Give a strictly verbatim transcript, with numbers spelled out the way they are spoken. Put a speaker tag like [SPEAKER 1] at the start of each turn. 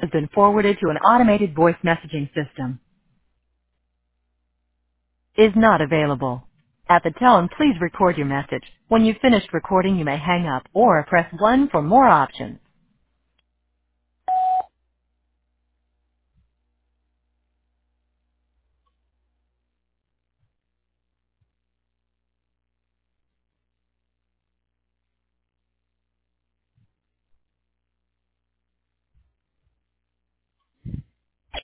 [SPEAKER 1] has been forwarded to an automated voice messaging system. Is not available. At the tone, please record your message. When you've finished recording, you may hang up or press one for more options.